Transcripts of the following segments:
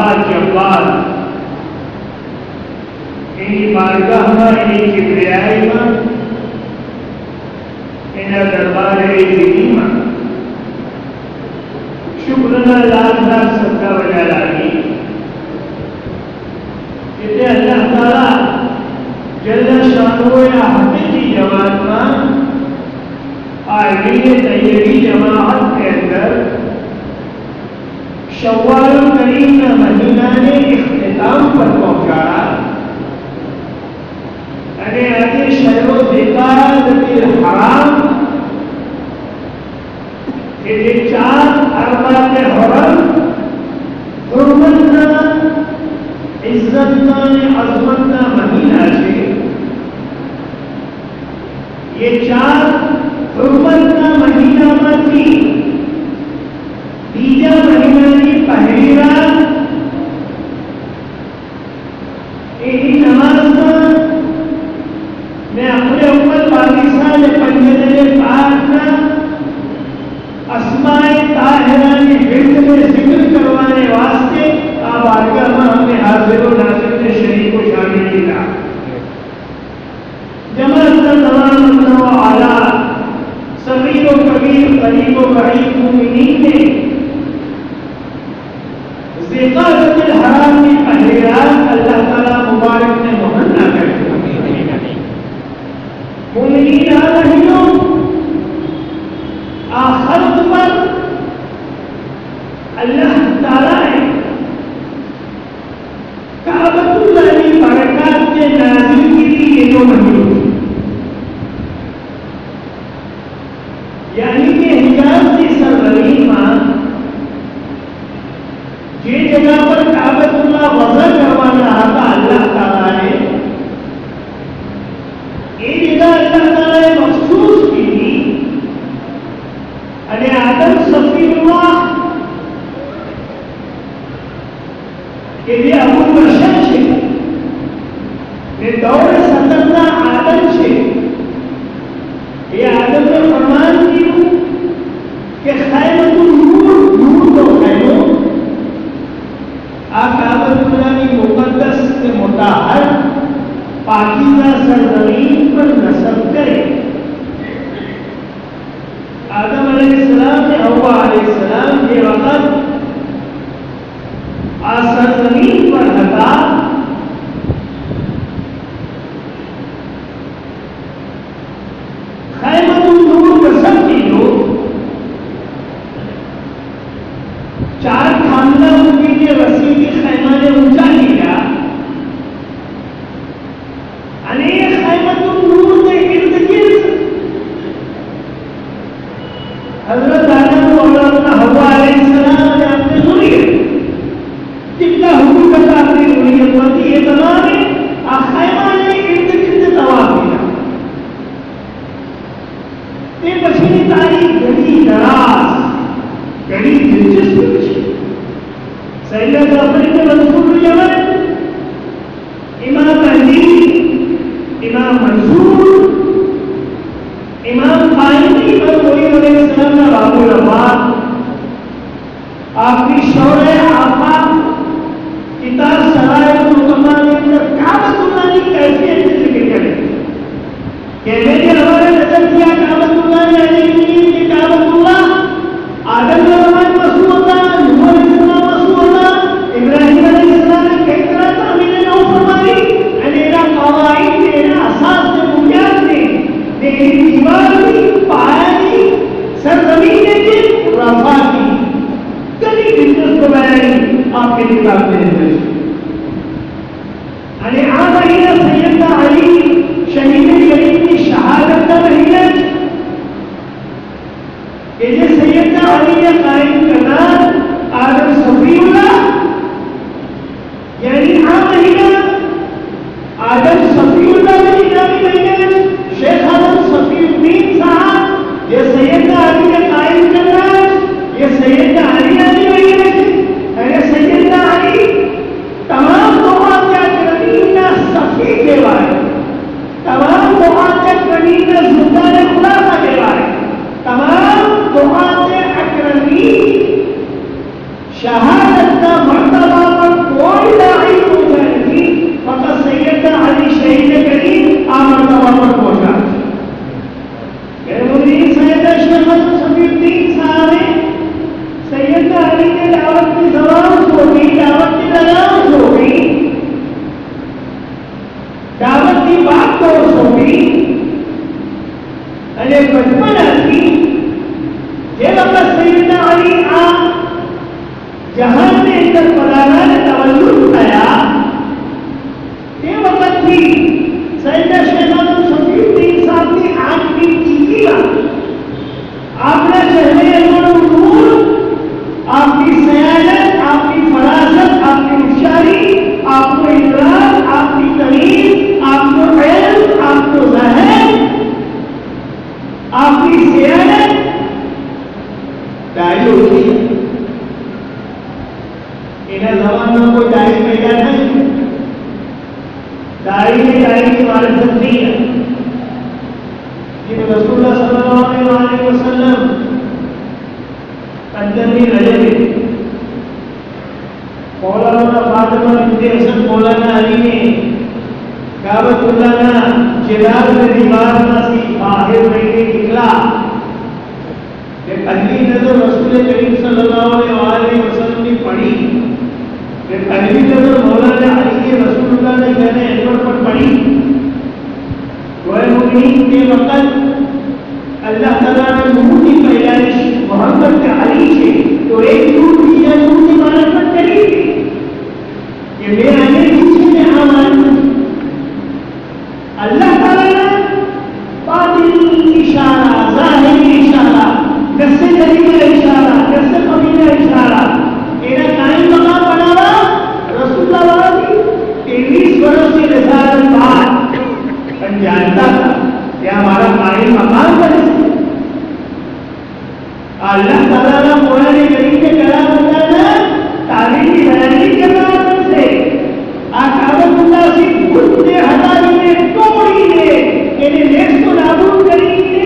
कहार जब्बार इनकी बारगाह में, इनकी किबरियाई में, इनका दरबार ज़िंदगी में शुक्रना लाख लाख सदका बजा लागी। इतने अल्लाह ताला जल्ला शानो या हकीकी जमात में आईने तैयबी जमात के अंदर शव्वाल करीम का महीना ने इख्तिताम पर पहुंचाया। अरे आगे शहरों ज़िकारतिल हराम के 4 अरबात हरम हुर्मतना इज्जतना अजमतना महीना से ये 4 हुर्मतना महीना में थी। बीजा महीना की पहली रात यही नमाज में मैं अपने ऊपर पाकिस्तान में पंजतने पाक अस्माए ताहिरा की हिंद में जिक्र करवाने वास्ते आप आगे हमने हाजिर और नाज़िर ने शरीक को शामिल किया। जमात का तमाम आला सगीर व कबीर गरीब व बईद मुमिनीन ने ज़िकारतिल हराम की पहली रात अल्लाह ताला मुबारक ने मुहन्ना कर दिया। मुमिनीन आ रही हो आखिर पर अल्लाह ताला ने काबतुल्लाह की बरकत के नाज़िल की ये जो महीने यानी कि हिजाज की सरजमीन में जे जगह पर काबतुल्लाह वज़ा करवाना था अल्लाह ताला ने ये जगह अल्लाह ताला ने मखसूस की थी। अरे आदम सफीउल्लाह के लिए अबुल बशर छे ने दौर सतरना आदम छे। ये आदम ने फरमान किया कि खैमतुन नूर नूर तो खैमो आ काबतुल्लाह की मुकद्दस के मुताहर पाकीज़ा सरजमीन पर नसब करे। आदम अलैहिस्सलाम ने हव्वा अलैहिस्सलाम के वक़्त सरजमीन पर हटा खैमतुन नूर नसब की लो 4 खानदान उनके लिए रस्सी की खैमा ने ऊंचा किया। अनेक खैमतुन नूर के इर्द गिर्द हजरत आदम और हव्वा अलैहिस्सलाम ने अपने ज़ुर्रियत जितना हुकूमत अपनी ज़ुर्रियत में थी ये तमाम खैमा ने इर्द गिर्द तवाफ किया। ते पछीनी तारीख घणी दराज घणी दिलचस्प थी। सैयद जाफर इब्न मंसूर यमन इमाम महदी इमाम मंसूर इमाम कायमी पर कोई अलैहिस्सलाम का बाबुल अब्बास आखिरी शौरे आफा किताब सराय मुतम्मा के अंदर काबतुल्लाह की कैफियत जिक्र करें कि मैंने हमारे नजर किया काबतुल्लाह ने कि काबतुल्लाह आदम का जमात मसू होता, नूह अलैहिस्सलाम मसू होता, इब्राहिम अलैहिस्सलाम ने कई तरह तामील नौ फरमाई। अनेरा कवाइद तेरा असास से बुनियाद ने तेरी दीवार की पाया की सरजमीन की रफा की कभी दिलचस्प बयानी आपके किताब में है। अने आ महीना सैयदना अली शहीद करीम की शहादत का महीना ये सैयदना अली ने कायम करना आदम सफीउल्लाह यानी आ महीना आदम सफीउल्लाह महीना शेख आदम सफीउद्दीन साहब ये सैयदना अली ने कायम करना ये सैयदना अली ने अरे सैयदना अली तमाम मुआत्तक़ीना सफी देवाए तमाम मुआत्तक़ीना सुल्तान खुलाफा देवाए तमाम मुआत्तक़ीन शहादत का मर्तबा पर जगहों पर पहुंचा। सैयदना शेख सफीउद्दीन साहब ने सैयदना अली के दावत की जबान हो गई, दावत की लगाम हो गई, दावत की बात तो हो गई। अरे बचपन थी जे वक्त सैयदना अली आ जहान में अंदर पधारा ने तवल्लुद आया, ये वक्त थी सैयदना शेख सफीउद्दीन साहब की आंख की चीखी आपने चेहरे नूर, आपकी सयानत, आपकी फरासत, आपकी होशियारी, आपको इदराक, आपकी तमीज, आपको इल्म, आपको ज़हन, आपकी सयानत दाई होती है। इन्हें जबान में कोई दाई पैदा नहीं, दाई में दाई की मारिफत नहीं है। रसूलुल्लाह सल्लल्लाहु अलैहि वसल्लम पंजमी रजब मौलाना फातिमा बिन्ते हसन मौलाना अली ने काबतुल्लाह ना जिलाल में दीवार से बाहर बैठे निकला कि पहली नजर रसूल करीम सल्लल्लाहु अलैहि वसल्लम ने पड़ी, कि पहली नजर मौलाना अली के रसूलुल्लाह ने जाने अनवर पर पड़ी। के वक्त अल्लाह ताला ने नूर की पैदाइश मोहम्मद के अली से तो एक नूर दूसरे नूर की मानफत करी कि मेरे आगे पीछे में आमान अल्लाह ताला ने बातिनी इशारा, ज़ाहिरी इशारा, कससे करीबी इशारा, कससे कमीना इशारा एना कायम मकाम बनावा। रसूलुल्लाह की 23 वर्ष की रिसालत बाद जानता था कि हमारा कायम मकाम है। अल्लाह ताला ने कुरान करीम के कलाम बताना तारीख की बयानी के बराबर से आकाबतुल्लाह से खुदने हटाई ने तोड़ी ने इन्हें नेस्त नाबूद करी ने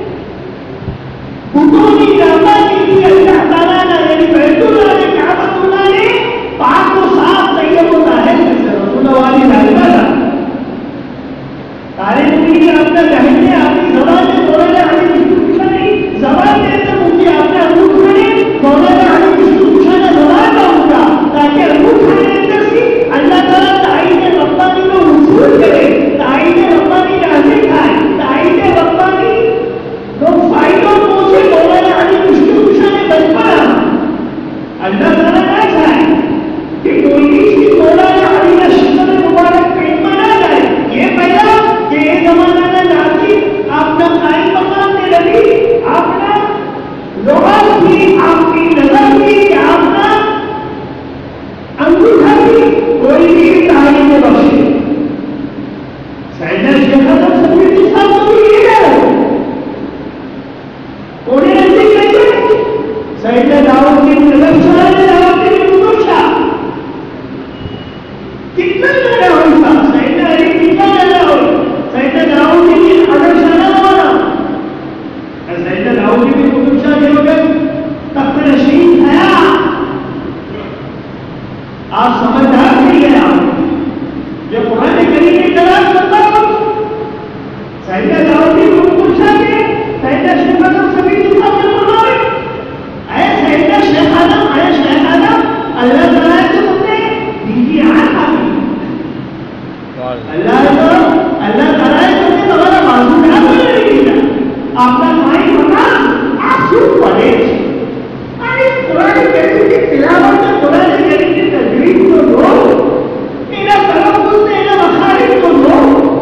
खुदोनी जाता की अल्लाह ताला ने यानी बैतुल्लाह ने काबतुल्लाह ने पाक को साफ तैयब होता है। रसूलुल्लाह वाली दायरा था तारीख की अपने जहन में आपकी जबान में मौलाना अली कुछ पूछा नहीं, जबान के अंदर मुझे आपने अंगूठा ने मौलाना अली कुछ पूछा ना जबान का होगा ताकि अंगूठा के अंदर से अल्लाह ताला ताईद रब्बानी को वसूल करे, ताईद रब्बानी का हासिल खाए, ताईद रब्बानी को फायदों पहुंचे। मौलाना अली कुछ पूछा ने बचपन अल्लाह ताला ना चाहे कि कोई भी मौलाना अली का शक्ल मुबारक पेट में ना जाए। ये पहला ये जमाना में नाची आपका कायम मकाम में लगी, आपका लोहार भी, आपकी नजर भी, आपका अंगूठा भी कोई भी कहानी में बख्शे। सैयदना शेख सफीउद्दीन साहब को भी ये है उन्हें नजदीक नहीं। सैयदना दाऊद की नजर शाह दाऊद की मुर्शा कितना ज्यादा होता, सैयदना अली कितना ज्यादा होता, सैयदना दाऊद की अगर शाना वाला सैयदना दाऊद की मुर्शा के वक्त तख्त नशीन आया। आप समझदार नहीं गया जो कुरान करीम की तलाश करता हो। सैयदना दाऊद की मुर्शा के सैयदना शेख सफीउद्दीन साहब ने फरमाया ऐ सैयदना शेख आदम, ऐ शेख आदम अल्लाह ताला ने तुमने दीदी आंख आ गई, अल्लाह ताला ने तुमने तुम्हारा मासूम ना नहीं दिया, आपका माई मकाम आप सुन पड़े। अरे कुरान करीम की तिलावत में कुरान करीम की तजवीज को लो, इन्हें तलफ्फुज़ से इन्हें मखारिज को लो,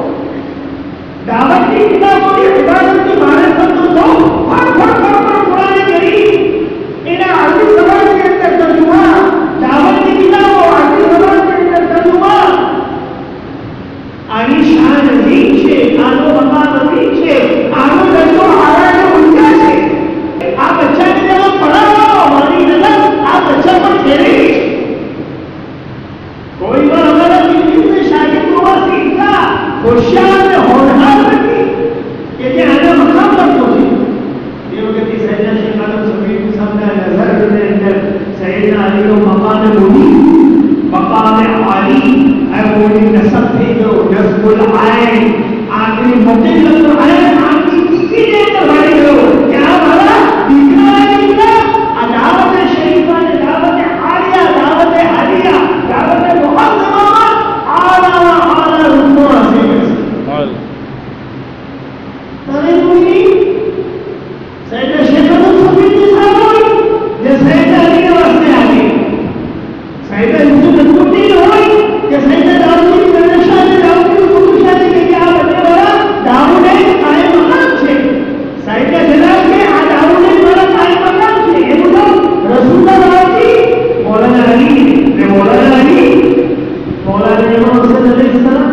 दावत की किताबों की इबादत की मारिफत को लो, फट कुरान करीम इन्हें अरबी ज़बान के अंदर तर्जुमा, दावत की किताबों अरबी ज़बान के अंदर तर्जुमा आनी शान अजीम से, आनो मकाम अजीम से, आनो दर्जो आराम उनका से आप अच्छा की जगह पढ़ा हो, हमारी नजर आप अच्छा पर खेले। कोई बार हमारा जिंदगी में शादी हुआ सीखा होशियार में होनहार बनी कि आना मकाम पर पहुंचे। ये वक्त की सैयदना शेख सफीउद्दीन साहब ने नजर के अंदर सैयदना अली को मकाम बोली, मकाम आली है बोली नसब थे जो नस्बुल आए आखिरी मौके जब तो आए आपकी किसी ने तबाही करो क्या हमारा दिखना है दिखना दावत शरीफा ने दावत आलिया दावत हालिया दावत बहुत जमात आला रुको हासिल तरे कोई सैयद शेख अब्दुल सफीद साहब ये सैयद अली के वास्ते आ गए सैयद यूसुफ नदरुद्दीन होई ये सैयद दाऊद की नशा ने दाऊद की खुशा ने के क्या बने वाला दाऊद ने आए मकाम छे सैयद जलाल के आ दाऊद ने वाला आए मकाम छे ये बोलो रसूलुल्लाह की मौलाना अली ने मौलाना इमाम हसन अलैहिस्सलाम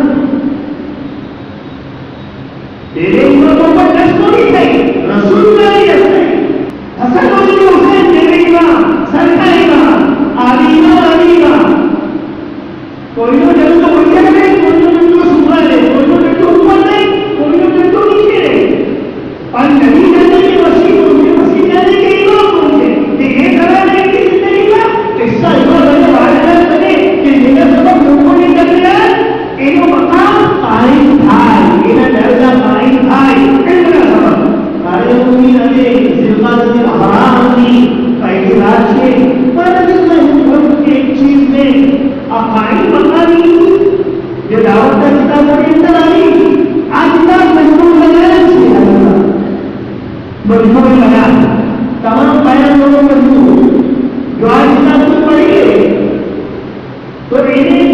तेरे इमामों पर दस्तूरी थे रसूलुल्लाह ने हसन और हुसैन तेरे इमाम सरकार इमाम आली इमाम कोई नो जब तो बढ़िया नहीं कोई नो जब तो सुबह ले कोई नो जब तो ऊपर नहीं कोई नो जब तो नीचे नहीं और नबी जाने की मसीह जाने के इमाम कौन थे कि ये तरह नहीं कि जिंदगी का किस्सा इमाम बने वाले बने कि जिन्हें सबक लोगों ने कर लिया इनो मकाम कायम था इन्हें दर्जा कायम था इनका सबक सारे मुस्लिम अले जिल्लात हराम की पहली रात से पर जिसमें एक चीज में अकाई मकानी ये दावत का किताब बड़ी अंदर आई आज किताब मजबूर लगाना चाहिए मजबूर लगा तमाम बयान लोगों मजबूर जो आज किताब को पढ़ेंगे तो इन्हें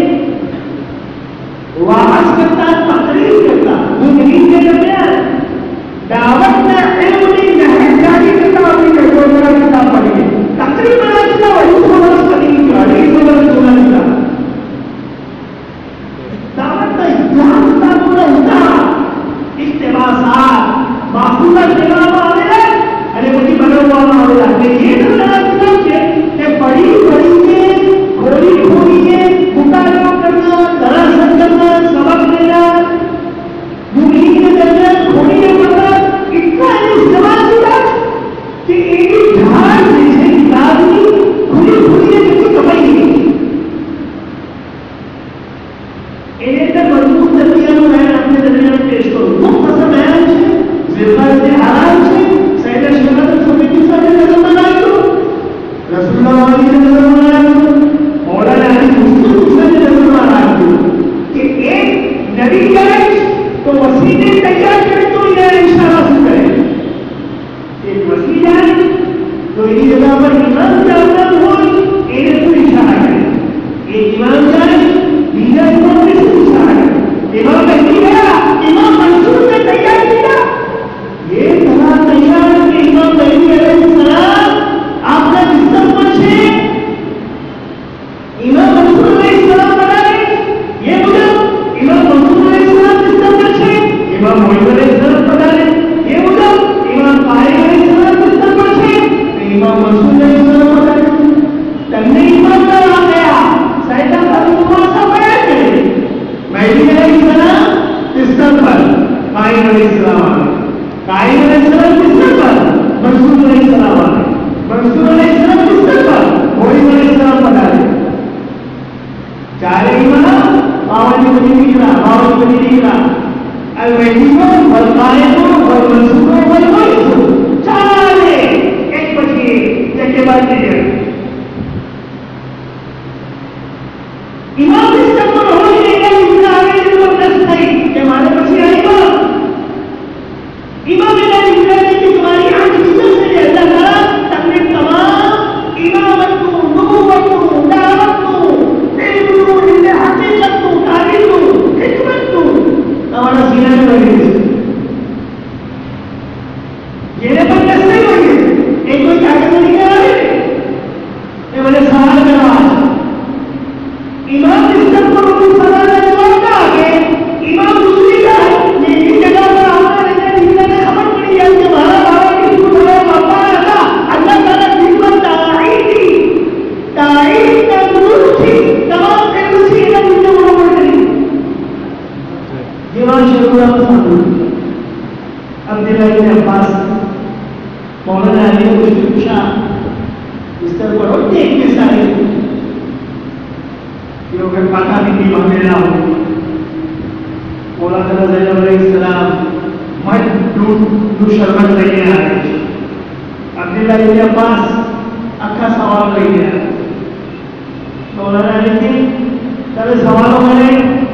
वापस करता तकरीर करता जिंदगी के दरमियान दावत में इल्म की नहजारी करता अपनी कठोरता किताब पढ़ेंगे तकरीबन आज का वही समझ करीब गाड़ी समझ सुना दिया दावत का इस्लाम किताबों का होता इस्तेमासात मासूला जवाब आवेला अरे मुझे बना हुआ आवेला ये तो लगा किताब से कि बड़ी के खोली के मुताबिक करना दरअसल करना सबक लेना मुगली के दरमियान खोली के मतलब इतना इस्तेमाल किया कि एक ढाल जैसे किताब की खुली है किसी कमाई नहीं इन्हें तो मजबूत दरमियान मैं अपने दरमियान पेश करूं मुख्तसर बयान है जिल्लात आराम से सैयद शेख अब्दुल सफीद साहब ने नजर बनाई तो रसूलुल्लाह ने नजर बनाई तो मौलाना अली मुस्तफा ने नजर बनाई तो कि एक नबी जाए तो मसीह ने तैयार करे तो इन्हें इशारा से करे एक मसीह जाए तो इन्हीं जगह पर इमाम जाना हो इन्हें तो इशारा करे एक इमाम जाए दीना इमाम ने इशारा करे इमाम नहीं गया इमाम मंसूर ने तैयार किया ये तरह तैयार कि इमाम महदी अलैहिस्सलाम आपका जिस्म पर छे इमाम मंसूर अलैहिस्सलाम बनाए ये मुझे इमाम मंसूर अलैहिस्सलाम जिस्म पर छे इमाम मोहम्मद अलैहिस्सलाम बनाए ये मुझे इमाम कायम अलैहिस्सलाम जिस्म पर छे इमाम मंसूर अलैहिस्सलाम बनाए तन्ने इमाम का आ गया सैयद अबू सा बयान करे महदी अलैहिस्सलाम जिस्म पर कायम अलैहिस्सलाम कायम अलैहिस्सलाम जिस्म पर मंसूर अलैहिस्सलाम आए मंसूर अलैहिस्सलाम जिस्म पर मोहम्मद अलैहिस्सलाम बनाए चार इमाम बावन को नहीं निकला अल-महदी वल कायम वल मंसूर वल मुइज़ चार एक बची एक के बाद नहीं इमाम जिसका पर हो जाएगा इसका आगे जबरदस्त नहीं कि हमारे बच्चे इमाम ने निकलने की तुम्हारी आंख किससे से अल्लाह ताला तकने तमाम इमामत को नबुवत को दावत को इल्म को इल्म हकीकत को तारीफ को हिकमत को हमारा सीना में लगे ये पर कैसे होंगे एक कोई कागज में लिखा है ये मैंने सवाल करा इमाम जिसका पर उनको सवाल का जवाब ना आगे इमाम दूसरी का लेकिन जगह पर आपने ने खबर पड़ी है कि हमारा बाबा किसको बोला बाबा था अल्लाह ताला हिकमत तारीफ का नूर थी तमाम इल्म से इल्म मुझे वो बोल रही दीवान शेखुल्लाह अब्दुल्लाह इब्न अब्बास मौलाना अली ने कुछ पूछा इस तरह पर होते इतने सारे जो अगर पता भी नहीं मांगे ना हो औलाद ज़ैनब अलैहिस्सलाम मत दूध शरबत લઈને આવે છે. અબ્દુલ્લાહ ઇબ્ન અબ્બાસ આખા સવાલ લઈને આવે. મૌલાના અલી કે તમે સવાલો મને